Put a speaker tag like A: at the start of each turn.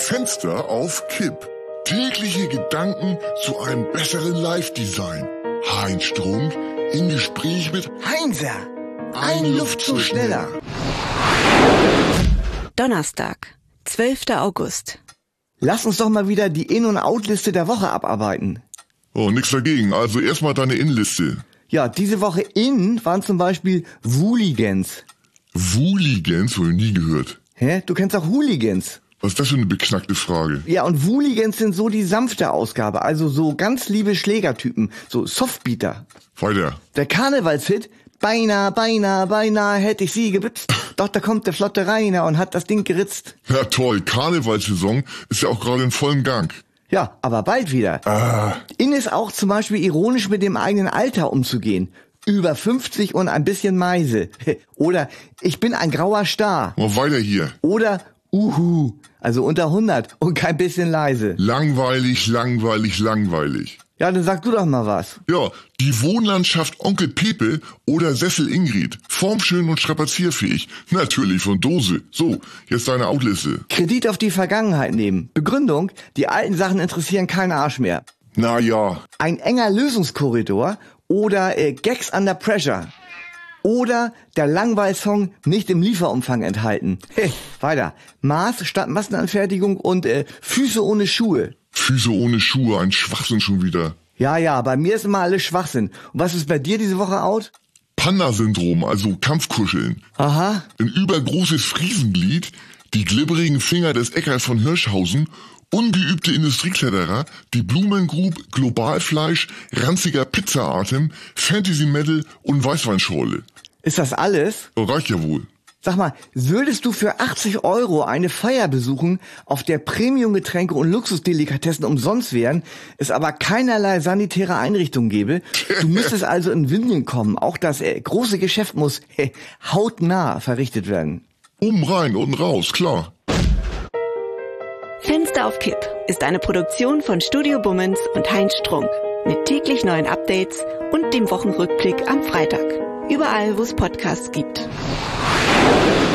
A: Fenster auf Kipp. Tägliche Gedanken zu einem besseren Live-Design. Heinz Strunk im Gespräch mit
B: Heinzer, ein Luftzug schneller.
C: Donnerstag, 12. August.
B: Lass uns doch mal wieder die In- und Out-Liste der Woche abarbeiten.
A: Oh, nix dagegen. Also erstmal deine In-Liste.
B: Ja, diese Woche in waren zum Beispiel Wooligans.
A: Wooligans? Wohl nie gehört.
B: Hä? Du kennst auch Hooligans.
A: Was ist das für eine beknackte Frage?
B: Ja, und Wooligans sind so die sanfte Ausgabe, also so ganz liebe Schlägertypen, so Softbeater.
A: Weiter.
B: Der Karnevalshit, beinahe hätte ich sie gebitzt, doch da kommt der flotte Rainer und hat das Ding geritzt.
A: Ja toll, Karnevalssaison ist ja auch gerade in vollem Gang.
B: Ja, aber bald wieder. In ist auch zum Beispiel ironisch mit dem eigenen Alter umzugehen. Über 50 und ein bisschen Meise. Oder ich bin ein grauer Star.
A: Mal weiter hier.
B: Oder also unter 100 und kein bisschen leise.
A: Langweilig.
B: Ja, dann sag du doch mal was.
A: Ja, die Wohnlandschaft Onkel Pepe oder Sessel Ingrid. Formschön und strapazierfähig. Natürlich von Dose. So, jetzt deine Outliste.
B: Kredit auf die Vergangenheit nehmen. Begründung, die alten Sachen interessieren keinen Arsch mehr.
A: Na ja.
B: Ein enger Lösungskorridor oder Gags under pressure. Oder der Langweil-Song nicht im Lieferumfang enthalten. Weiter. Maß statt Massenanfertigung und Füße ohne Schuhe.
A: Füße ohne Schuhe, ein Schwachsinn schon wieder.
B: Ja, bei mir ist immer alles Schwachsinn. Und was ist bei dir diese Woche out?
A: Panda-Syndrom, also Kampfkuscheln.
B: Aha.
A: Ein übergroßes Friesenglied, die glibberigen Finger des Eckart von Hirschhausen, ungeübte Industriekletterer, die Blumengroup, Globalfleisch, ranziger Pizzaatem, Fantasy-Metal und Weißweinschorle.
B: Ist das alles?
A: Reicht ja wohl.
B: Sag mal, würdest du für 80 € eine Feier besuchen, auf der Premium-Getränke und Luxusdelikatessen umsonst wären, es aber keinerlei sanitäre Einrichtung gäbe? Du müsstest also in Windeln kommen. Auch das große Geschäft muss hautnah verrichtet werden.
A: Oben rein, unten raus, klar.
C: Fenster auf Kipp ist eine Produktion von Studio Bummens und Heinz Strunk. Mit täglich neuen Updates und dem Wochenrückblick am Freitag. Überall, wo es Podcasts gibt.